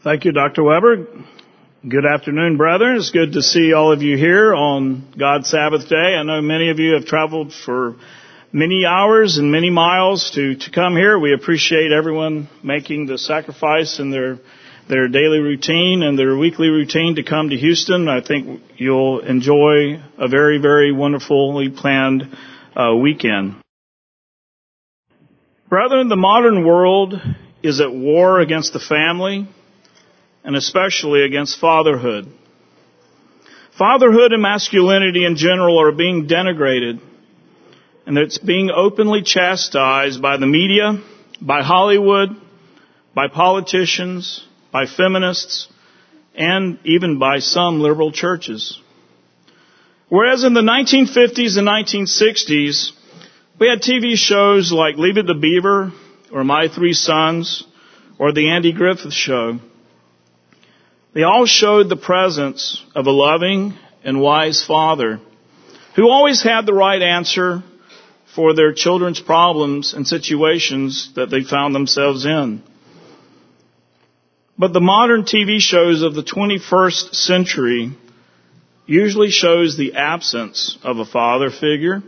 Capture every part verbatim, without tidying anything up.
Thank you, Doctor Weber. Good afternoon, brethren. It's good to see all of you here on God's Sabbath day. I know many of you have traveled for many hours and many miles to, to come here. We appreciate everyone making the sacrifice in their their daily routine and their weekly routine to come to Houston. I think you'll enjoy a very, very wonderfully planned uh, weekend. Brethren, the modern world is at war against the family, and especially against fatherhood. Fatherhood and masculinity in general are being denigrated, and it's being openly chastised by the media, by Hollywood, by politicians, by feminists, and even by some liberal churches. Whereas in the nineteen fifties and nineteen sixties, we had T V shows like Leave It to Beaver, or My Three Sons, or The Andy Griffith Show. They all showed the presence of a loving and wise father who always had the right answer for their children's problems and situations that they found themselves in. But the modern T V shows of the twenty-first century usually shows the absence of a father figure,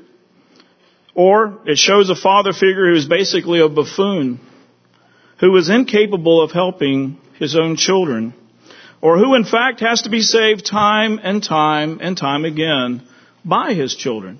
or it shows a father figure who is basically a buffoon, who is incapable of helping his own children, or who in fact has to be saved time and time and time again by his children.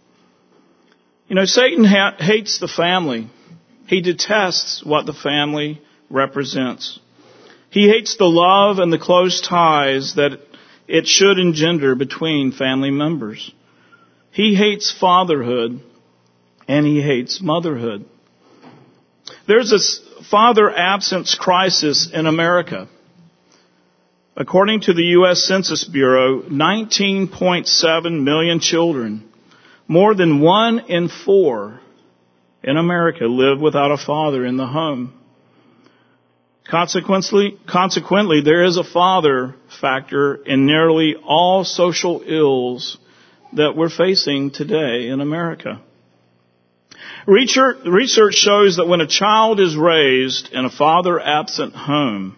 You know, Satan ha- hates the family. He detests what the family represents. He hates the love and the close ties that it should engender between family members. He hates fatherhood, and he hates motherhood. There's a father absence crisis in America. According to the U S Census Bureau, nineteen point seven million children, more than one in four in America, live without a father in the home. Consequently, consequently, there is a father factor in nearly all social ills that we're facing today in America. Research, research shows that when a child is raised in a father-absent home,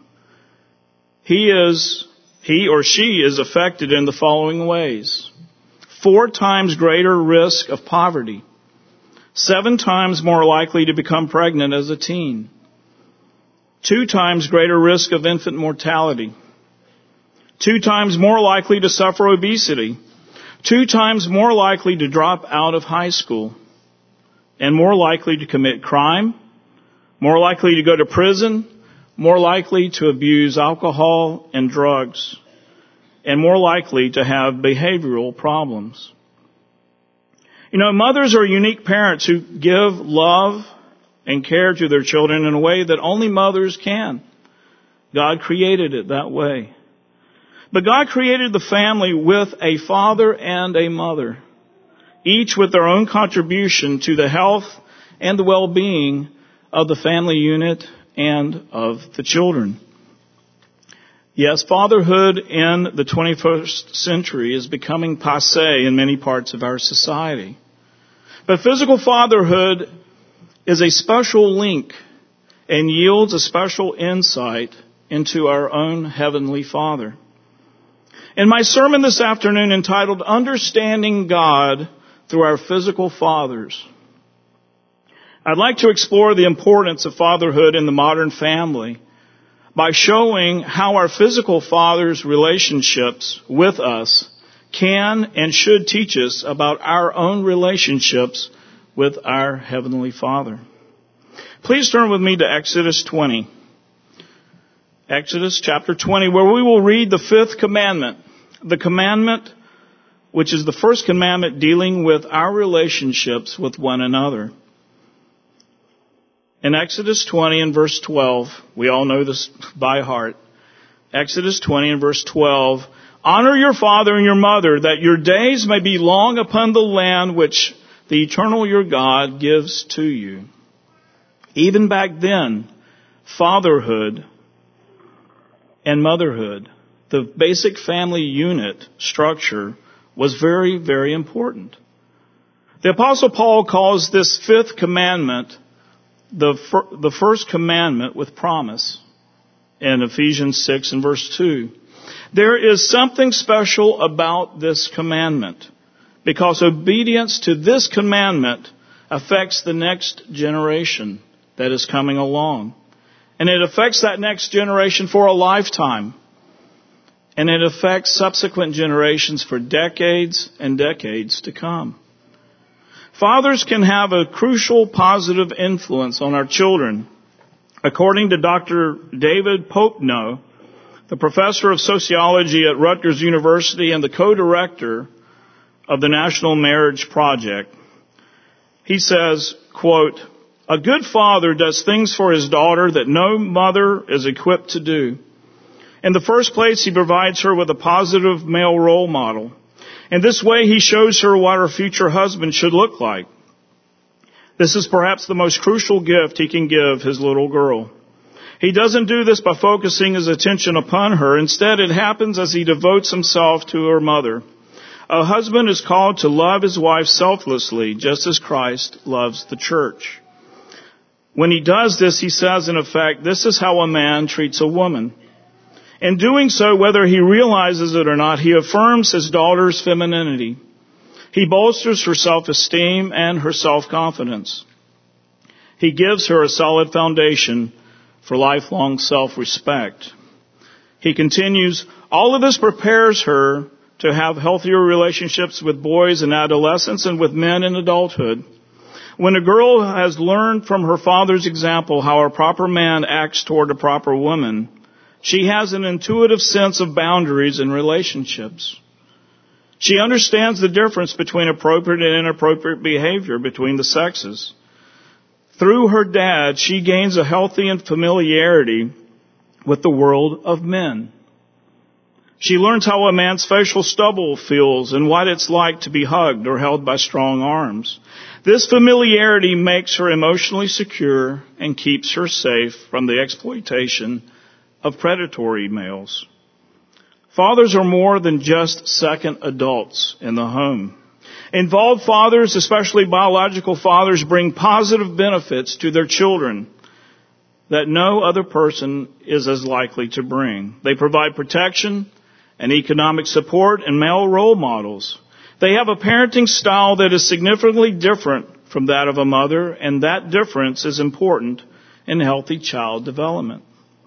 He is, he or she is affected in the following ways. Four times greater risk of poverty. Seven times more likely to become pregnant as a teen. Two times greater risk of infant mortality. Two times more likely to suffer obesity. Two times more likely to drop out of high school. And more likely to commit crime. More likely to go to prison. More likely to abuse alcohol and drugs, and more likely to have behavioral problems. You know, mothers are unique parents who give love and care to their children in a way that only mothers can. God created it that way. But God created the family with a father and a mother, each with their own contribution to the health and the well-being of the family unit and of the children. Yes, fatherhood in the twenty-first century is becoming passé in many parts of our society. But physical fatherhood is a special link and yields a special insight into our own Heavenly Father. In my sermon this afternoon entitled Understanding God Through Our Physical Fathers, I'd like to explore the importance of fatherhood in the modern family by showing how our physical father's relationships with us can and should teach us about our own relationships with our Heavenly Father. Please turn with me to Exodus twenty. Exodus chapter twenty, where we will read the fifth commandment. The commandment which is the first commandment dealing with our relationships with one another. In Exodus twenty and verse twelve, we all know this by heart. Exodus twenty and verse twelve, honor your father and your mother, that your days may be long upon the land which the eternal your God gives to you. Even back then, fatherhood and motherhood, the basic family unit structure, was very, very important. The Apostle Paul calls this fifth commandment the fir- the first commandment with promise. in Ephesians six and verse two. There is something special about this commandment, because obedience to this commandment affects the next generation that is coming along. And it affects that next generation for a lifetime. And it affects subsequent generations for decades and decades to come. Fathers can have a crucial positive influence on our children. According to Doctor David Popenoe, the professor of sociology at Rutgers University and the co-director of the National Marriage Project, he says, quote, "A good father does things for his daughter that no mother is equipped to do. In the first place, he provides her with a positive male role model. In this way, he shows her what her future husband should look like. This is perhaps the most crucial gift he can give his little girl. He doesn't do this by focusing his attention upon her. Instead, it happens as he devotes himself to her mother. A husband is called to love his wife selflessly, just as Christ loves the church. When he does this, he says, in effect, this is how a man treats a woman. In doing so, whether he realizes it or not, he affirms his daughter's femininity. He bolsters her self-esteem and her self-confidence. He gives her a solid foundation for lifelong self-respect." He continues, "All of this prepares her to have healthier relationships with boys in adolescence and with men in adulthood. When a girl has learned from her father's example how a proper man acts toward a proper woman, she has an intuitive sense of boundaries in relationships. She understands the difference between appropriate and inappropriate behavior between the sexes. Through her dad, she gains a healthy familiarity with the world of men. She learns how a man's facial stubble feels and what it's like to be hugged or held by strong arms. This familiarity makes her emotionally secure and keeps her safe from the exploitation of predatory males. Fathers are more than just second adults in the home. Involved fathers, especially biological fathers, bring positive benefits to their children that no other person is as likely to bring. They provide protection and economic support and male role models. They have a parenting style that is significantly different from that of a mother, and that difference is important in healthy child development."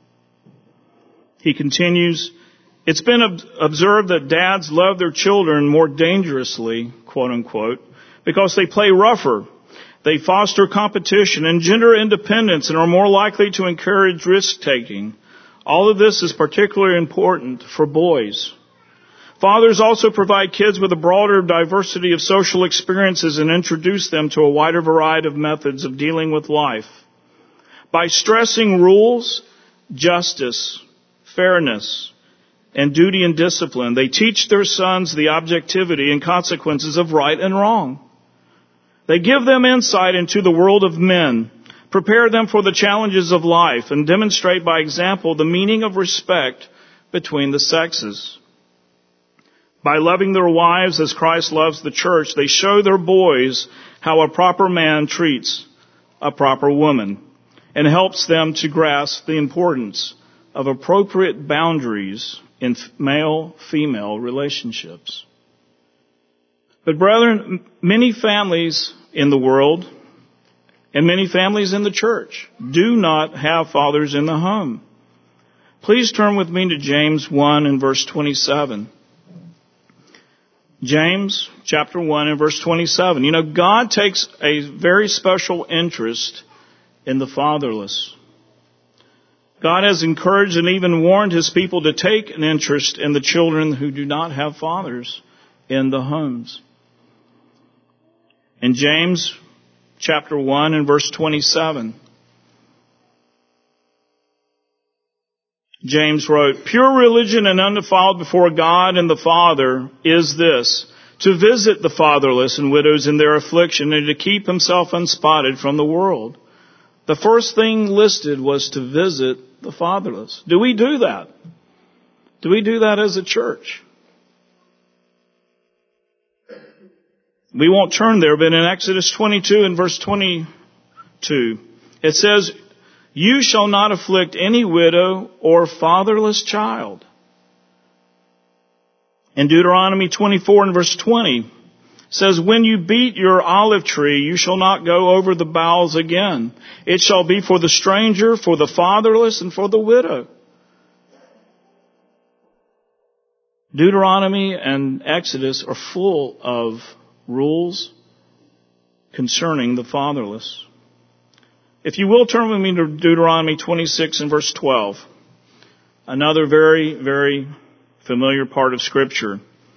He continues, "It's been ob- observed that dads love their children more dangerously, quote unquote, because they play rougher. They foster competition and gender independence and are more likely to encourage risk-taking. All of this is particularly important for boys. Fathers also provide kids with a broader diversity of social experiences and introduce them to a wider variety of methods of dealing with life. By stressing rules, justice, fairness, and duty and discipline, they teach their sons the objectivity and consequences of right and wrong. They give them insight into the world of men, prepare them for the challenges of life, and demonstrate by example the meaning of respect between the sexes. By loving their wives as Christ loves the church, they show their boys how a proper man treats a proper woman and helps them to grasp the importance of appropriate boundaries in male-female relationships. But brethren, many families in the world and many families in the church do not have fathers in the home. Please turn with me to James one and verse twenty-seven. James chapter one and verse twenty-seven. You know, God takes a very special interest in the fatherless. God has encouraged and even warned His people to take an interest in the children who do not have fathers in the homes. In James chapter one and verse twenty-seven, James wrote, "Pure religion and undefiled before God and the Father is this, to visit the fatherless and widows in their affliction and to keep himself unspotted from the world." The first thing listed was to visit the fatherless. Do we do that? Do we do that as a church? We won't turn there, but in Exodus twenty-two and verse twenty-two, it says, You shall not afflict any widow or fatherless child. In Deuteronomy twenty-four and verse twenty, says, when you beat your olive tree, you shall not go over the boughs again. It shall be for the stranger, for the fatherless, and for the widow. Deuteronomy and Exodus are full of rules concerning the fatherless. If you will, turn with me to Deuteronomy twenty-six and verse twelve. Another very, very familiar part of Scripture.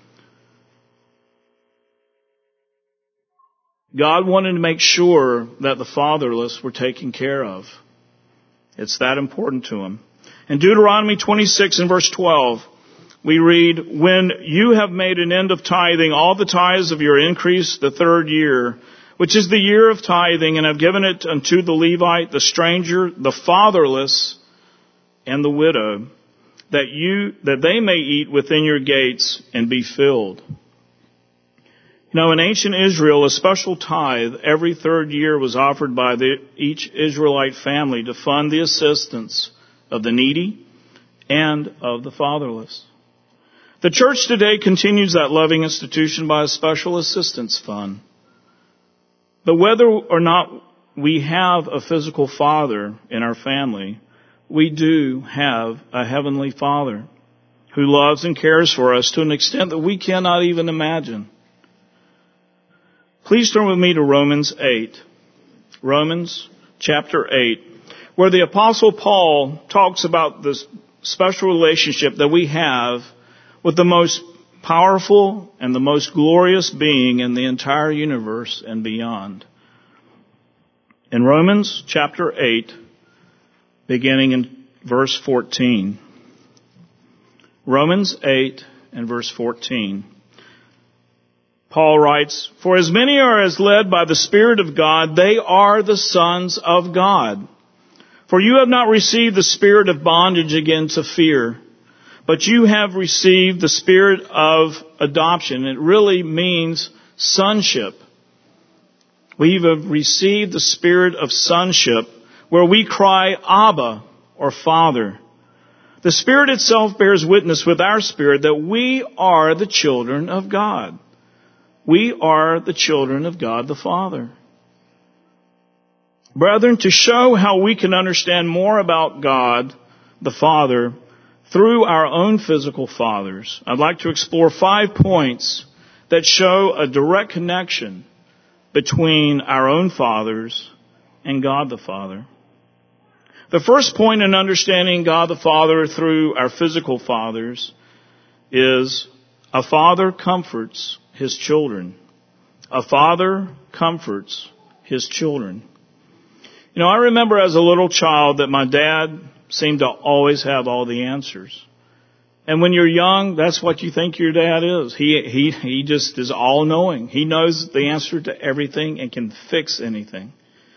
God wanted to make sure that the fatherless were taken care of. It's that important to Him. In Deuteronomy twenty-six and verse twelve, we read, when you have made an end of tithing all the tithes of your increase the third year, which is the year of tithing, and have given it unto the Levite, the stranger, the fatherless, and the widow, that you, that they may eat within your gates and be filled. You know, in ancient Israel, a special tithe every third year was offered by the, each Israelite family to fund the assistance of the needy and of the fatherless. The church today continues that loving institution by a special assistance fund. But whether or not we have a physical father in our family, we do have a heavenly Father who loves and cares for us to an extent that we cannot even imagine. Please turn with me to Romans eight. Romans chapter eight, where the Apostle Paul talks about this special relationship that we have with the most powerful and the most glorious being in the entire universe and beyond. In Romans chapter eight, beginning in verse fourteen. Romans eight and verse fourteen. Paul writes, for as many are as led by the Spirit of God, they are the sons of God. For you have not received the spirit of bondage again to fear, but you have received the spirit of adoption. It really means sonship. We have received the spirit of sonship, where we cry, Abba, or Father. The Spirit itself bears witness with our spirit that we are the children of God. We are the children of God the Father. Brethren, to show how we can understand more about God the Father through our own physical fathers, I'd like to explore five points that show a direct connection between our own fathers and God the Father. The first point in understanding God the Father through our physical fathers is a father comforts his children. A father comforts his children. You know, I remember as a little child that my dad seemed to always have all the answers. And when you're young, that's what you think your dad is. He, he, he just is all-knowing. He knows the answer to everything and can fix anything.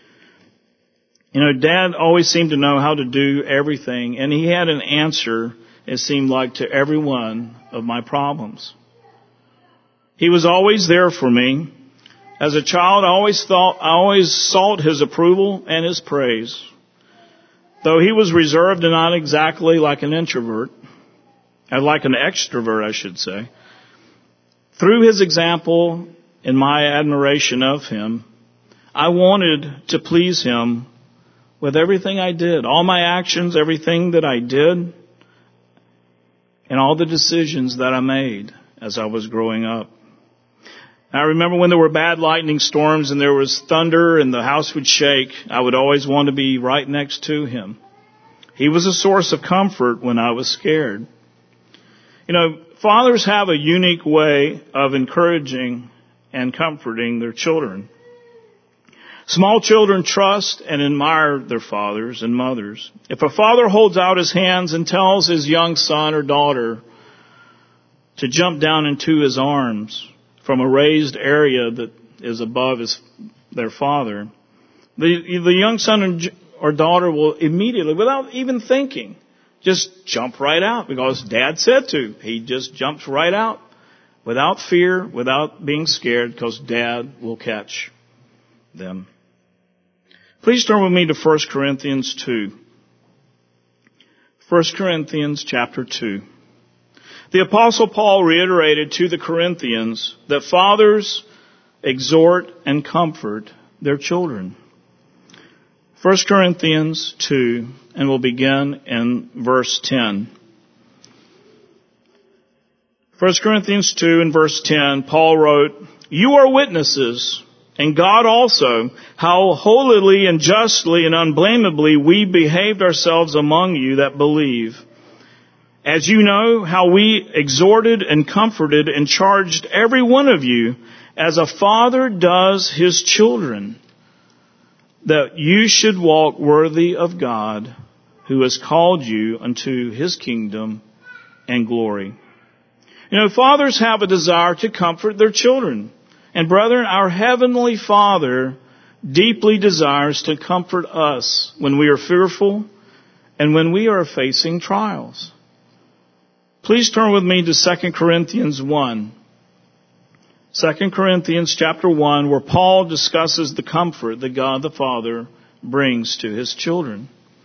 You know, Dad always seemed to know how to do everything, and he had an answer, it seemed like, to every one of my problems. He was always there for me. As a child, I always thought, I always sought his approval and his praise. Though he was reserved and not exactly like an introvert, and like an extrovert, I should say. Through his example and my admiration of him, I wanted to please him with everything I did, all my actions, everything that I did, and all the decisions that I made as I was growing up. I remember when there were bad lightning storms and there was thunder and the house would shake, I would always want to be right next to him. He was a source of comfort when I was scared. You know, fathers have a unique way of encouraging and comforting their children. Small children trust and admire their fathers and mothers. If a father holds out his hands and tells his young son or daughter to jump down into his arms from a raised area that is above his, their father, the, the young son or daughter will immediately, without even thinking, just jump right out because Dad said to. He just jumps right out without fear, without being scared, because Dad will catch them. Please turn with me to First Corinthians two. First Corinthians chapter two. The Apostle Paul reiterated to the Corinthians that fathers exhort and comfort their children. First Corinthians two, and we'll begin in verse ten. First Corinthians two and verse ten, Paul wrote, "You are witnesses, and God also, how holily and justly and unblameably we behaved ourselves among you that believe. As you know, how we exhorted and comforted and charged every one of you, as a father does his children, that you should walk worthy of God, who has called you unto his kingdom and glory." You know, fathers have a desire to comfort their children. And brethren, our Heavenly Father deeply desires to comfort us when we are fearful and when we are facing trials. Please turn with me to Second Corinthians one. Second Corinthians chapter one, where Paul discusses the comfort that God the Father brings to his children.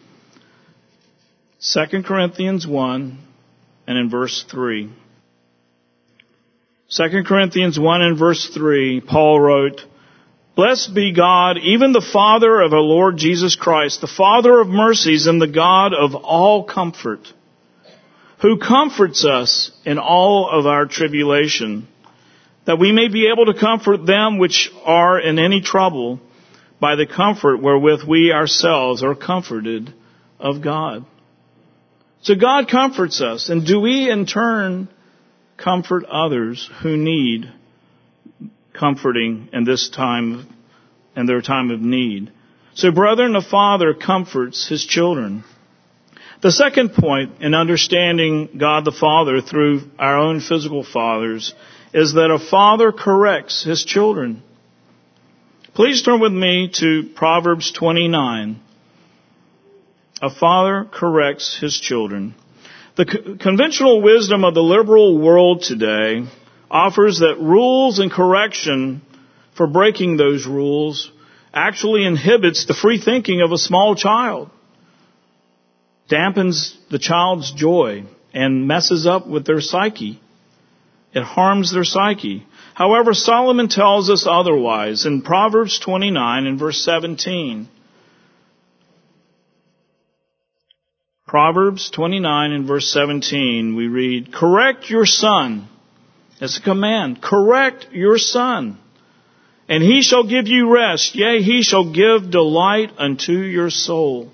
Second Corinthians one and in verse three. Second Corinthians one and verse three, Paul wrote, "Blessed be God, even the Father of our Lord Jesus Christ, the Father of mercies and the God of all comfort, who comforts us in all of our tribulation, that we may be able to comfort them which are in any trouble by the comfort wherewith we ourselves are comforted of God." So God comforts us, and do we in turn comfort others who need comforting in this time, in their time of need? So brethren, a father comforts his children. The second point in understanding God the Father through our own physical fathers is that a father corrects his children. Please turn with me to Proverbs twenty-nine. A father corrects his children. The co- conventional wisdom of the liberal world today offers that rules and correction for breaking those rules actually inhibits the free thinking of a small child, dampens the child's joy, and messes up with their psyche. It harms their psyche. However, Solomon tells us otherwise in Proverbs twenty-nine and verse seventeen. Proverbs twenty-nine and verse seventeen, we read, "Correct your son." It's a command. "Correct your son, and he shall give you rest. Yea, he shall give delight unto your soul."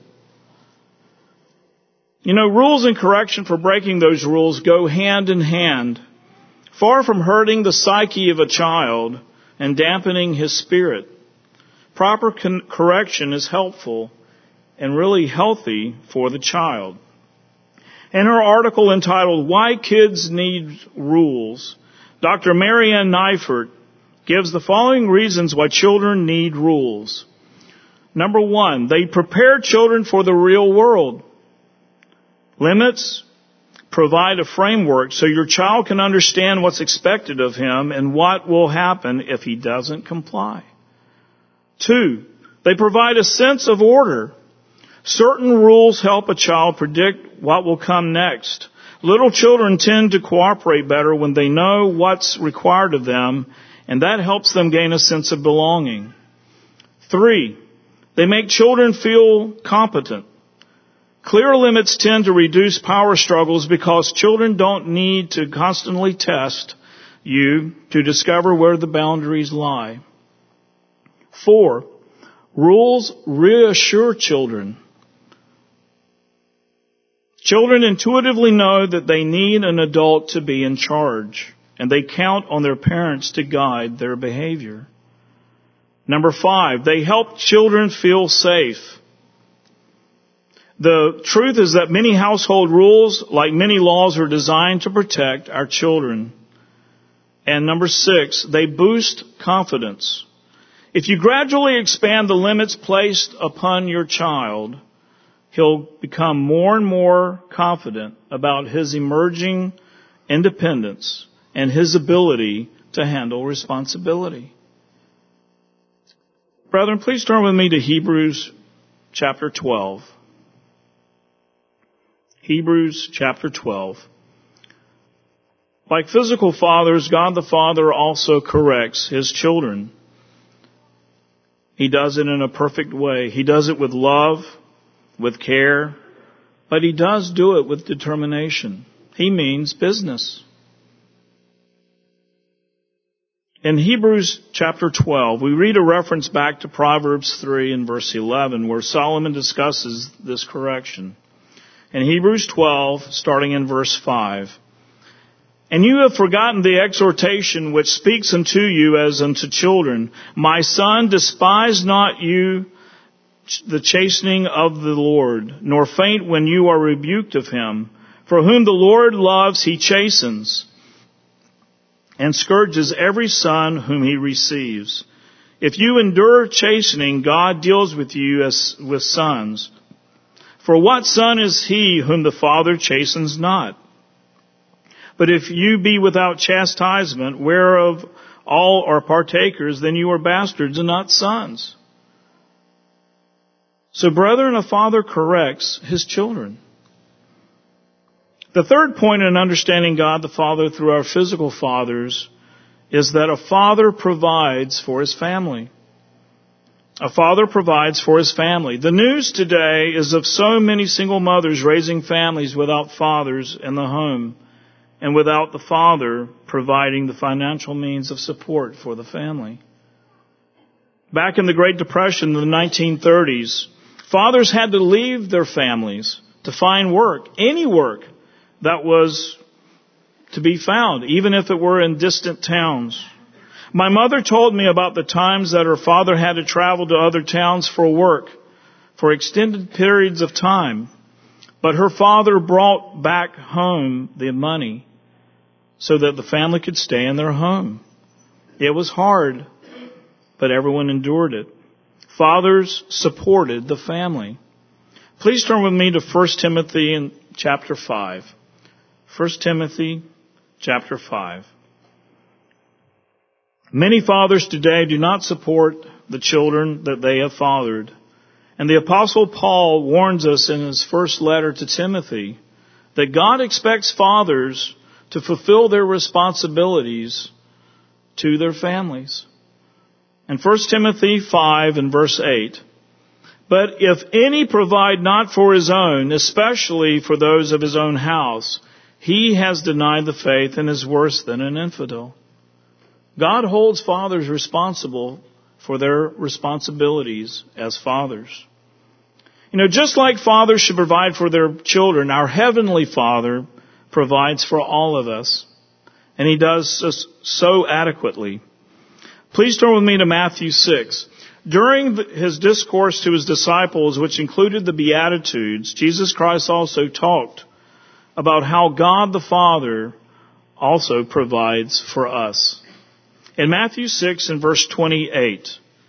You know, rules and correction for breaking those rules go hand in hand. Far from hurting the psyche of a child and dampening his spirit, proper con- correction is helpful and really healthy for the child. In her article entitled, "Why Kids Need Rules," Doctor Marianne Neifert gives the following reasons why children need rules. Number one, they prepare children for the real world. Limits provide a framework so your child can understand what's expected of him and what will happen if he doesn't comply. Two, they provide a sense of order. Certain rules help a child predict what will come next. Little children tend to cooperate better when they know what's required of them, and that helps them gain a sense of belonging. Three, they make children feel competent. Clear limits tend to reduce power struggles because children don't need to constantly test you to discover where the boundaries lie. Four, rules reassure children. Children intuitively know that they need an adult to be in charge, and they count on their parents to guide their behavior. Number five, they help children feel safe. The truth is that many household rules, like many laws, are designed to protect our children. And number six, they boost confidence. If you gradually expand the limits placed upon your child, he'll become more and more confident about his emerging independence and his ability to handle responsibility. Brethren, please turn with me to Hebrews chapter twelve. Hebrews chapter twelve. Like physical fathers, God the Father also corrects His children. He does it in a perfect way. He does it with love, with care, but He does do it with determination. He means business. In Hebrews chapter twelve, we read a reference back to Proverbs three and verse eleven, where Solomon discusses this correction. In Hebrews twelve, starting in verse five, "And you have forgotten the exhortation which speaks unto you as unto children. My son, despise not you the chastening of the Lord, nor faint when you are rebuked of Him. For whom the Lord loves, He chastens, and scourges every son whom He receives. If you endure chastening, God deals with you as with sons. For what son is he whom the Father chastens not? But if you be without chastisement, whereof all are partakers, then you are bastards and not sons." So, brethren, a father corrects his children. The third point in understanding God the Father through our physical fathers is that a father provides for his family. A father provides for his family. The news today is of so many single mothers raising families without fathers in the home and without the father providing the financial means of support for the family. Back in the Great Depression in the nineteen thirties, fathers had to leave their families to find work, any work that was to be found, even if it were in distant towns. My mother told me about the times that her father had to travel to other towns for work for extended periods of time, but her father brought back home the money so that the family could stay in their home. It was hard, but everyone endured it. Fathers supported the family. Please turn with me to First Timothy in chapter five. First Timothy chapter five. Many fathers today do not support the children that they have fathered. And the Apostle Paul warns us in his first letter to Timothy that God expects fathers to fulfill their responsibilities to their families. In First Timothy five and verse eight, "But if any provide not for his own, especially for those of his own house, he has denied the faith and is worse than an infidel." God holds fathers responsible for their responsibilities as fathers. You know, just like fathers should provide for their children, our Heavenly Father provides for all of us. And He does so adequately. Please turn with me to Matthew six. During His discourse to His disciples, which included the Beatitudes, Jesus Christ also talked about how God the Father also provides for us. In Matthew six and verse twenty-eight,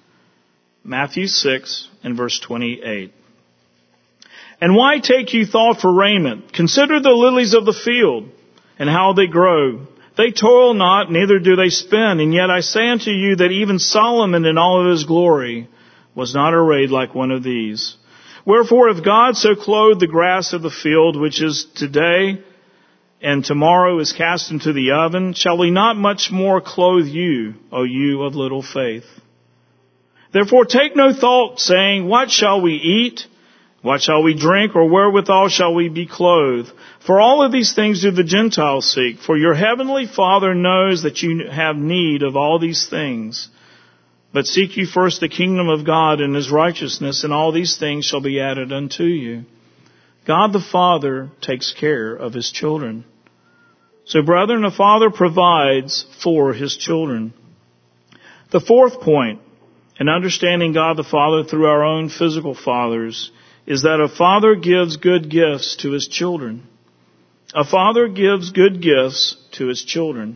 Matthew six and verse twenty-eight, "And why take you thought for raiment? Consider the lilies of the field, and how they grow. They toil not, neither do they spin. And yet I say unto you that even Solomon in all of his glory was not arrayed like one of these. Wherefore, if God so clothed the grass of the field, which is today and tomorrow is cast into the oven, shall He not much more clothe you, O you of little faith? Therefore take no thought, saying, What shall we eat? What shall we drink? Or wherewithal shall we be clothed? For all of these things do the Gentiles seek. For your heavenly Father knows that you have need of all these things. But seek ye first the kingdom of God and His righteousness, and all these things shall be added unto you." God the Father takes care of His children. So, brethren, a father provides for his children. The fourth point in understanding God the Father through our own physical fathers is that a father gives good gifts to his children. A father gives good gifts to his children.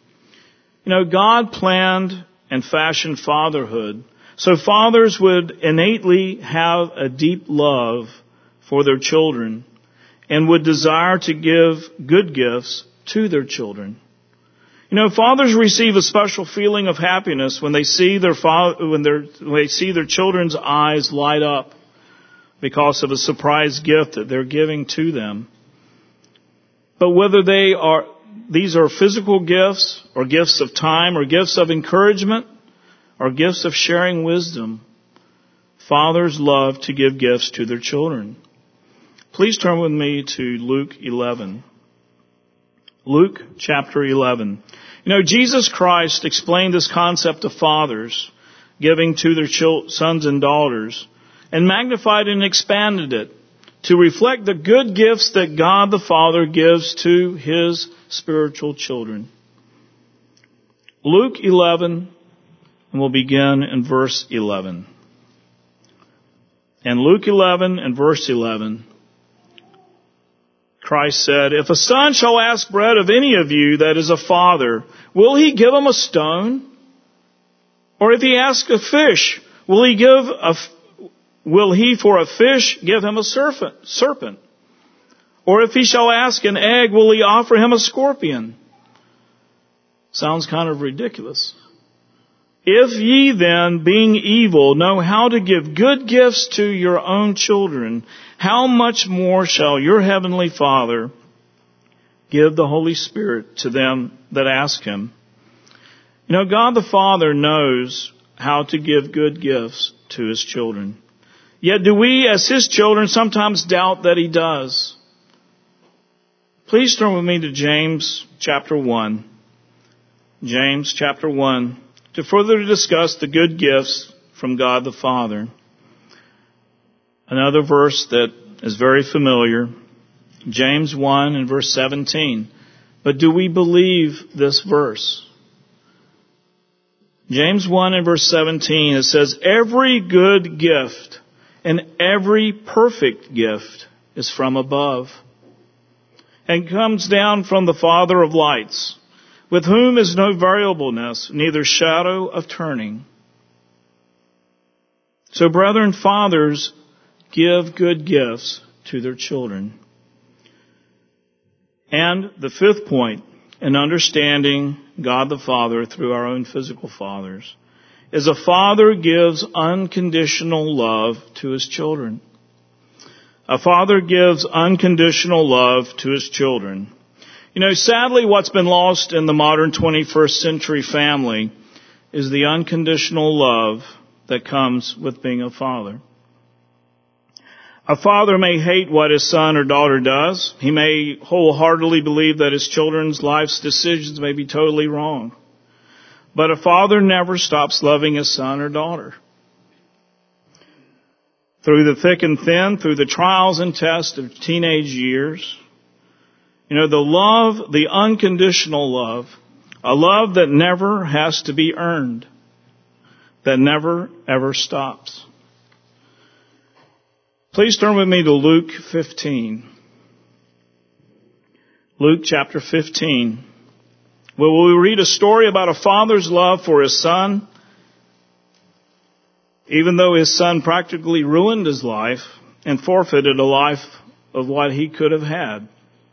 You know, God planned and fashioned fatherhood so fathers would innately have a deep love for their children and would desire to give good gifts to their children. You You know, fathers receive a special feeling of happiness when they see their father, when, when they see their children's eyes light up because of a surprise gift that they're giving to them. But whether they are, these are physical gifts or gifts of time or gifts of encouragement or gifts of sharing wisdom, fathers love to give gifts to their children. Please turn with me to Luke eleven. Luke chapter eleven. You know, Jesus Christ explained this concept of fathers giving to their sons and daughters and magnified and expanded it to reflect the good gifts that God the Father gives to His spiritual children. Luke eleven, and we'll begin in verse eleven. In Luke eleven and verse eleven, Christ said, "If a son shall ask bread of any of you that is a father, will he give him a stone? Or if he ask a fish, will he give a, will he for a fish give him a serpent? serpent? Or if he shall ask an egg, will he offer him a scorpion?" Sounds kind of ridiculous. "If ye then, being evil, know how to give good gifts to your own children, how much more shall your heavenly Father give the Holy Spirit to them that ask Him?" You know, God the Father knows how to give good gifts to His children. Yet do we, as His children, sometimes doubt that He does? Please turn with me to James chapter one. James chapter one. To further discuss the good gifts from God the Father. Another verse that is very familiar, James one and verse seventeen. But do we believe this verse? James one and verse seventeen, it says, "Every good gift and every perfect gift is from above, and comes down from the Father of lights, with whom is no variableness, neither shadow of turning." So, brethren, fathers give good gifts to their children. And the fifth point in understanding God the Father through our own physical fathers is a father gives unconditional love to his children. A father gives unconditional love to his children. You know, sadly, what's been lost in the modern twenty-first century family is the unconditional love that comes with being a father. A father may hate what his son or daughter does. He may wholeheartedly believe that his children's life's decisions may be totally wrong. But a father never stops loving his son or daughter. Through the thick and thin, through the trials and tests of teenage years, you know, the love, the unconditional love, a love that never has to be earned, that never ever stops. Please turn with me to Luke fifteen. Luke chapter fifteen. Where we read a story about a father's love for his son, even though his son practically ruined his life and forfeited a life of what he could have had.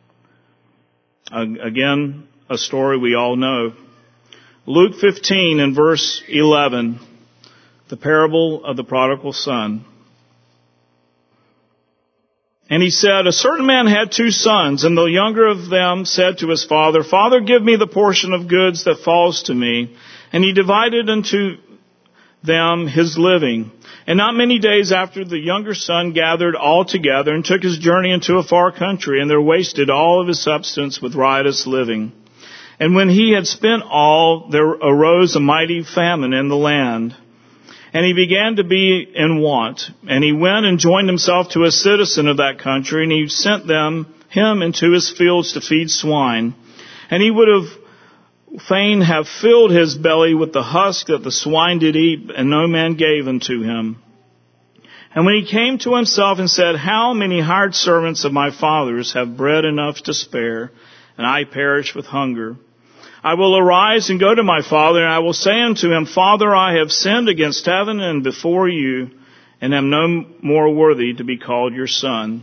Again, a story we all know. Luke fifteen and verse eleven, the parable of the prodigal son. "And he said, a certain man had two sons, and the younger of them said to his father, Father, give me the portion of goods that falls to me. And he divided unto them his living. And not many days after, the younger son gathered all together and took his journey into a far country, and there wasted all of his substance with riotous living. And when he had spent all, there arose a mighty famine in the land. And he began to be in want. And he went and joined himself to a citizen of that country, and he sent them him into his fields to feed swine. And he would have fain have filled his belly with the husk that the swine did eat, and no man gave unto him. And when he came to himself and said, How many hired servants of my father's have bread enough to spare, and I perish with hunger? I will arise and go to my father, and I will say unto him, Father, I have sinned against heaven and before you, and am no more worthy to be called your son.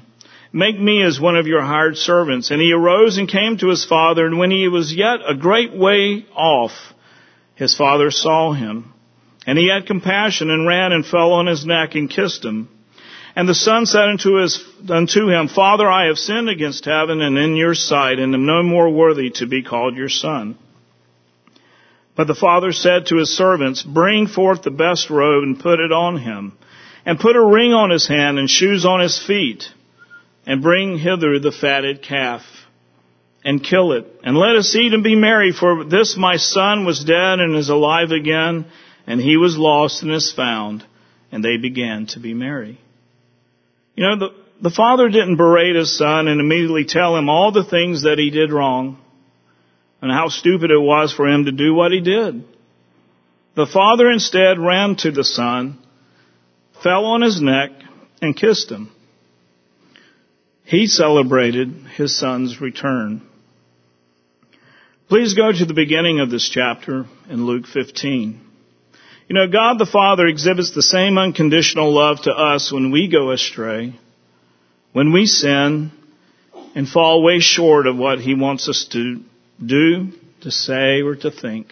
Make me as one of your hired servants. And he arose and came to his father, and when he was yet a great way off, his father saw him. And he had compassion and ran and fell on his neck and kissed him. And the son said unto, his, unto him, Father, I have sinned against heaven and in your sight, and am no more worthy to be called your son. But the father said to his servants, Bring forth the best robe and put it on him, and put a ring on his hand and shoes on his feet, and bring hither the fatted calf, and kill it, and let us eat and be merry, for this my son was dead and is alive again, and he was lost and is found. And they began to be merry. You know, the, the father didn't berate his son and immediately tell him all the things that he did wrong and how stupid it was for him to do what he did. The father instead ran to the son, fell on his neck, and kissed him. He celebrated his son's return. Please go to the beginning of this chapter in Luke fifteen. You know, God the Father exhibits the same unconditional love to us when we go astray, when we sin and fall way short of what He wants us to do, to say, or to think.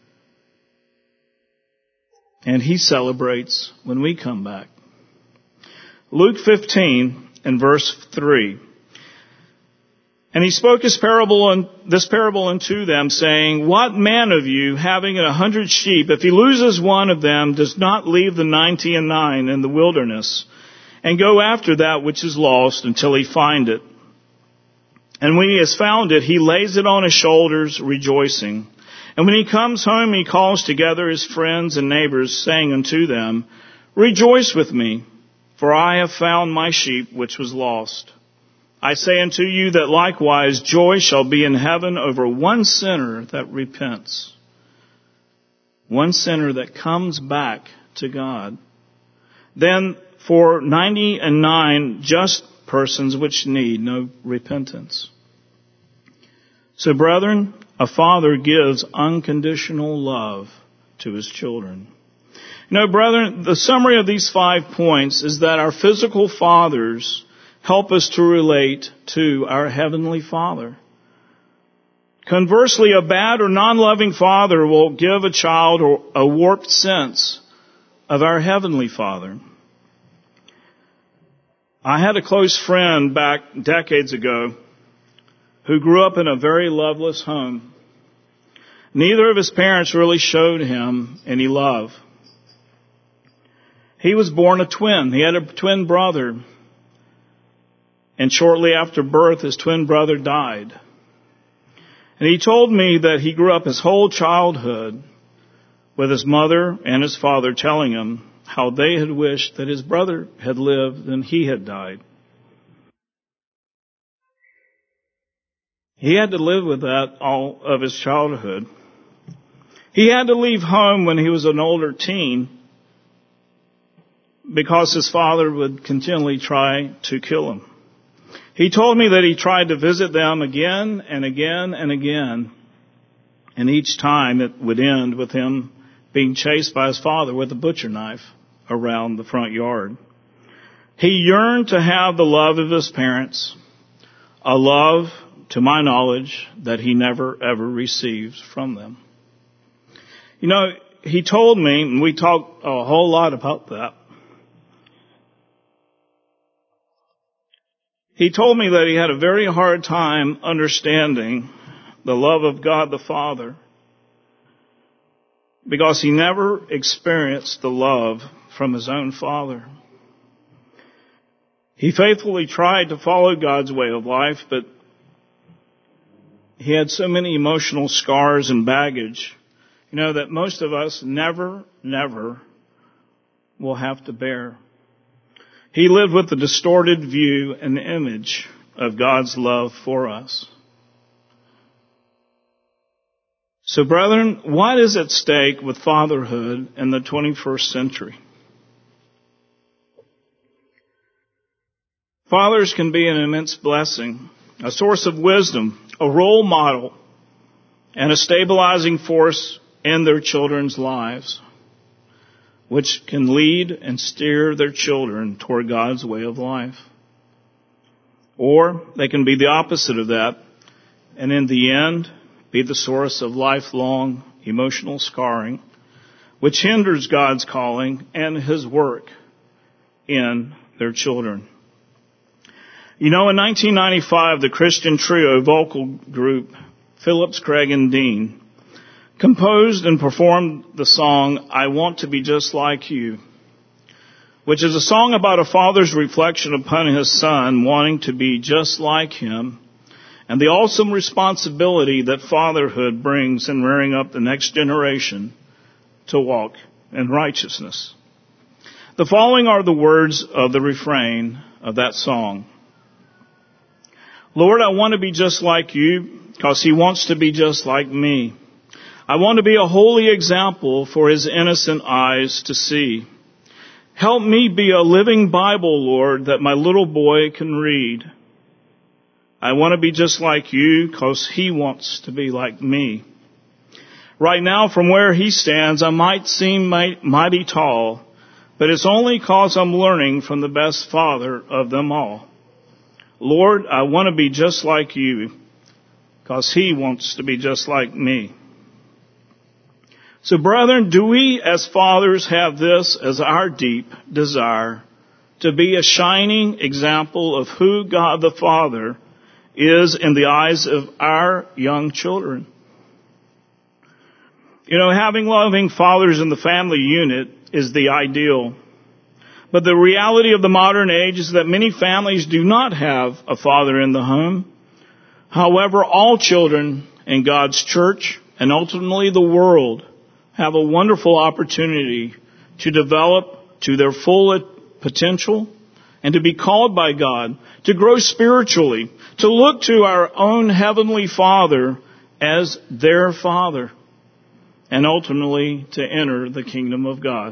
And He celebrates when we come back. Luke fifteen and verse three. And he spoke his parable and this parable unto them, saying, What man of you, having a hundred sheep, if he loses one of them, does not leave the ninety and nine in the wilderness, and go after that which is lost until he find it? And when he has found it, he lays it on his shoulders, rejoicing. And when he comes home, he calls together his friends and neighbors, saying unto them, Rejoice with me, for I have found my sheep which was lost. I say unto you that likewise joy shall be in heaven over one sinner that repents. One sinner that comes back to God. Then for ninety and nine just persons which need no repentance. So brethren, a father gives unconditional love to his children. You know, brethren, the summary of these five points is that our physical fathers help us to relate to our Heavenly Father. Conversely, a bad or non-loving father will give a child a warped sense of our Heavenly Father. I had a close friend back decades ago who grew up in a very loveless home. Neither of his parents really showed him any love. He was born a twin. He had a twin brother. And shortly after birth, his twin brother died. And he told me that he grew up his whole childhood with his mother and his father telling him how they had wished that his brother had lived and he had died. He had to live with that all of his childhood. He had to leave home when he was an older teen because his father would continually try to kill him. He told me that he tried to visit them again and again and again. And each time it would end with him being chased by his father with a butcher knife around the front yard. He yearned to have the love of his parents, a love, to my knowledge, that he never ever received from them. You know, he told me, and we talked a whole lot about that, he told me that he had a very hard time understanding the love of God the Father because he never experienced the love from his own father. He faithfully tried to follow God's way of life, but he had so many emotional scars and baggage, you know, that most of us never, never will have to bear. He lived with a distorted view and image of God's love for us. So, brethren, what is at stake with fatherhood in the twenty-first century? Fathers can be an immense blessing, a source of wisdom, a role model, and a stabilizing force in their children's lives, which can lead and steer their children toward God's way of life. Or they can be the opposite of that, and in the end, be the source of lifelong emotional scarring, which hinders God's calling and His work in their children. You know, in nineteen ninety-five, the Christian trio vocal group, Phillips, Craig, and Dean, composed and performed the song, I Want to Be Just Like You, which is a song about a father's reflection upon his son wanting to be just like him, and the awesome responsibility that fatherhood brings in rearing up the next generation to walk in righteousness. The following are the words of the refrain of that song. Lord, I want to be just like you because He wants to be just like me. I want to be a holy example for His innocent eyes to see. Help me be a living Bible, Lord, that my little boy can read. I want to be just like you because He wants to be like me. Right now, from where He stands, I might seem mighty tall, but it's only because I'm learning from the best Father of them all. Lord, I want to be just like you because He wants to be just like me. So, brethren, do we as fathers have this as our deep desire to be a shining example of who God the Father is in the eyes of our young children? You know, having loving fathers in the family unit is the ideal. But the reality of the modern age is that many families do not have a father in the home. However, all children in God's church and ultimately the world have a wonderful opportunity to develop to their full potential and to be called by God, to grow spiritually, to look to our own Heavenly Father as their Father, and ultimately to enter the kingdom of God.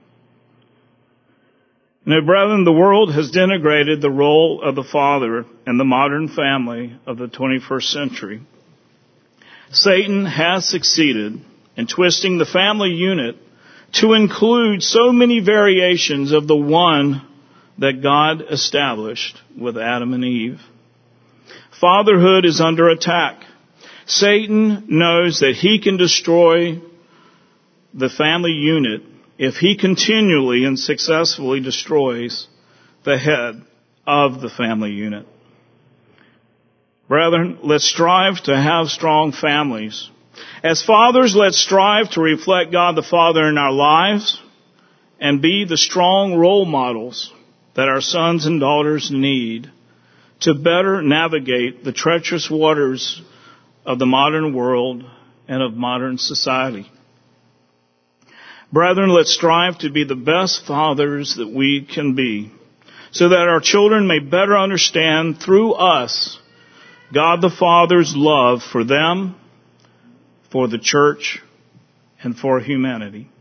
Now, brethren, the world has denigrated the role of the father in the modern family of the twenty-first century. Satan has succeeded in twisting the family unit to include so many variations of the one that God established with Adam and Eve. Fatherhood is under attack. Satan knows that he can destroy the family unit if he continually and successfully destroys the head of the family unit. Brethren, let's strive to have strong families. As fathers, let's strive to reflect God the Father in our lives and be the strong role models that our sons and daughters need to better navigate the treacherous waters of the modern world and of modern society. Brethren, let's strive to be the best fathers that we can be, so that our children may better understand through us God the Father's love for them, for the church, and for humanity.